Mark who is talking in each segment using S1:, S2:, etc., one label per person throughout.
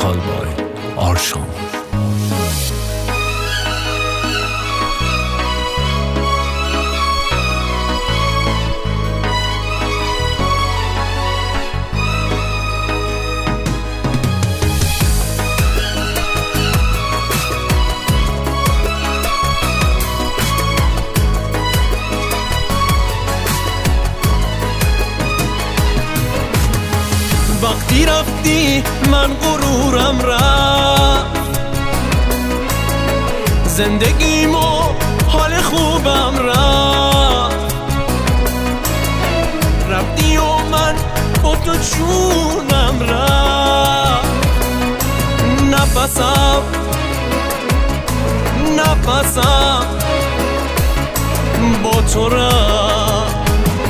S1: Callboy آرشام.
S2: وقتی رفتی من غرورم رفت، زندگیم و حال خوبم رفت. رفتی و من با تو جونم رفت. نفسم با تو رفت.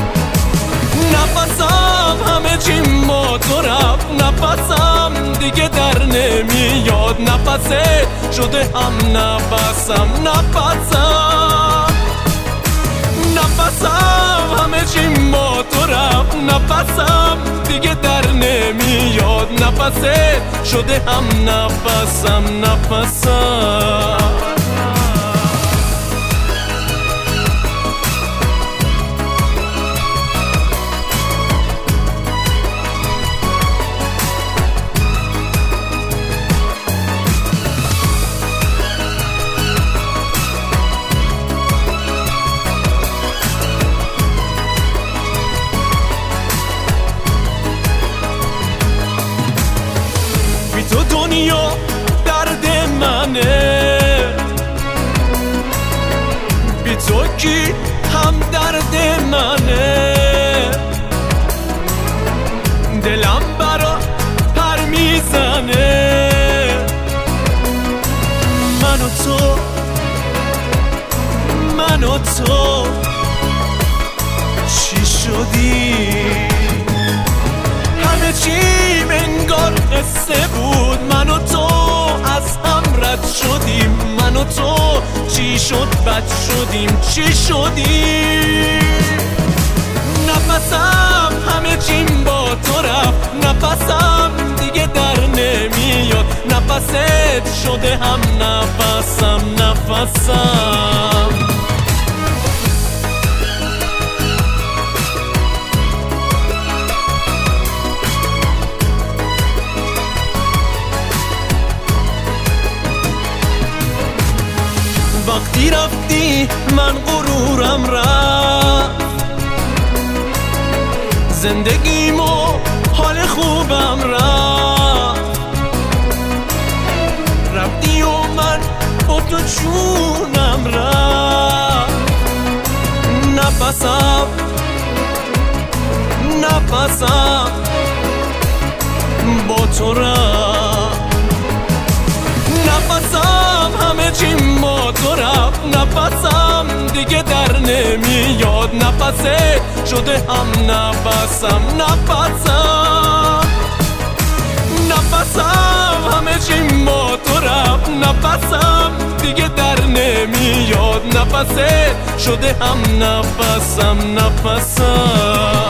S2: نفسم همه چیم با تو رفت. نفسم دیگه در نمیاد. نفست شده هم نفسم. نفسم همه چیم با تو رفت. نفسم دیگه در نمیاد. نفست شده هم نفسم. تو دنیا درد منه، بی تو کی هم درد منه. دلم برا پر میزنه. من و تو چی شدی؟ همه چیم انگار قصه بود. من و تو از هم رد شدیم. من و تو چی شد بد شدیم. چی شدیم؟ نفسم همه چیم با تو رفت. نفسم دیگه در نمیاد. نفست شده هم نفسم. وقتی رفتی من غرورم رفت، زندگیم و حال خوبم رفت. رفتی و من با تو جونم رفت. نفسم با تو رفت. نفسم همه چیم با تو رفت. نفسم دیگه در نمیاد. نفست شده هم نفسم. نفسم همه چیم با تو رفت. نفسم دیگه در نمیاد. نفست شده هم نفسم.